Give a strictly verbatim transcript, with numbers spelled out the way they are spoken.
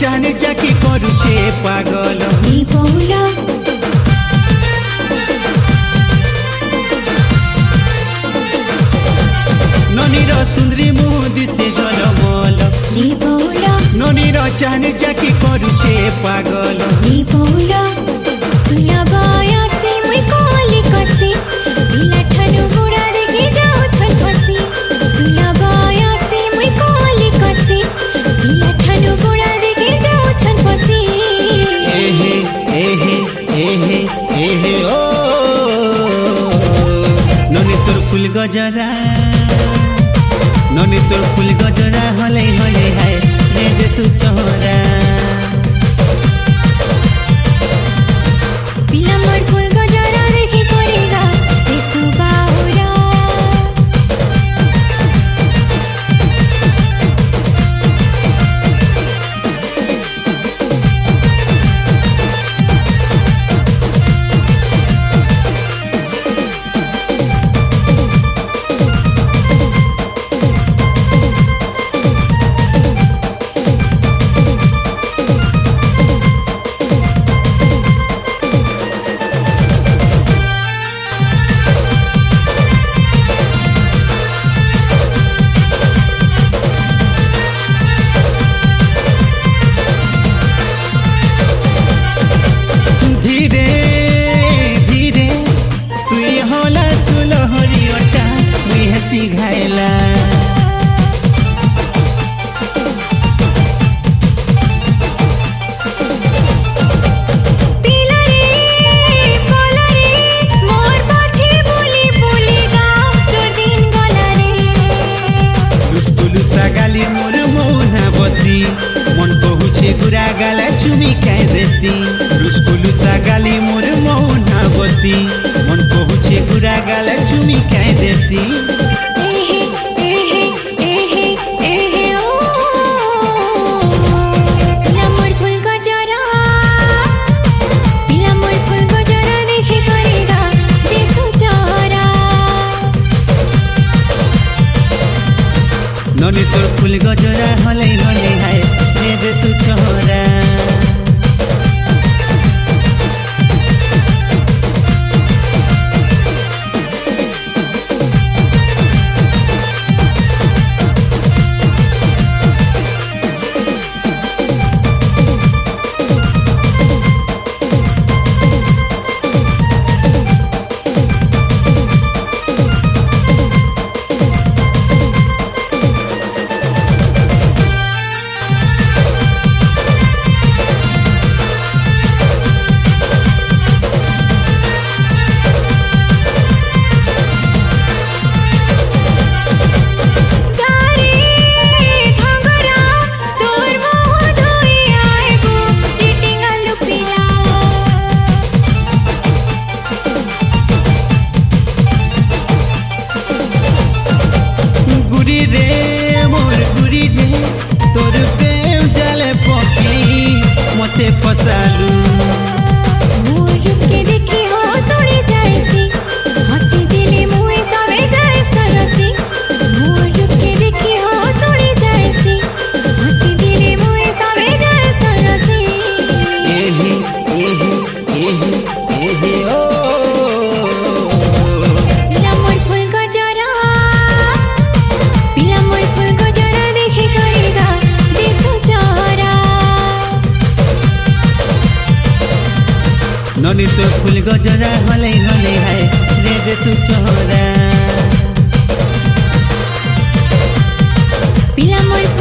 चाहने जाके करुछे पागल नी बहुला ननीर सुंदरी मुह दिसे झलमल नी बहुला ननीर चाहने जाके करुछे पागल नी बहुला तुला बाया से मुई कोली कसी दिला ठनु बुड़ा देखि जाओ छन फसी सुला बाया से मुई कोली कसी दिला ठनु बुड़ा देखि जाओ छन फसी एहे एहे एहे एहे ओ ननी तोर फूल गजरा ननी तोर फूल गजरा हले हले हाय रे देसु छोरा पिला मोर फूल गजरा देखि करेगा देसु बाहुरा धीरे धीरे तुई होला सुलहरी अटा मुई हसी घायला पिला रे बोला रे मोर पाछे बोली बोली गा तोर दिन गला रे लुसुलु सागाली मोर मौनावती मन कहुछे गुरा गाला चुमी काई देती लुसुलु सागाली मोर मौनावती मन कहुछे गुरा गाला चुमी काई देती एहे एहे एहे एहे ओ पिला मोर फूल गजरा पिला मोर फूल गजरा देखे करेगा देसु चारा ननी तोर फूल गजरा हले हले हाय रे देसु छोरा जारे ठंगरा तोर मोह धोई आएगो टिटिंगा लुपिला गुरी रे मोर गुरी रे तोर प्रेम जाले पकी मते फसालू मोर रूप के देखी हो सुनी जाएसी हंसी दिले मुए सवे जाए सरसी मोर रूप के देखी हो सुनी जाएसी हंसी दिले मुए सवे जाए सरसी एहे एहे एहे एहे ओ पिला मोर फूल गजरा पिला मोर फूल गजरा देखे करेगा देसु चारा ननी तोर फूल गजरा हले हले हाय रे देसु छोरा पिला मोर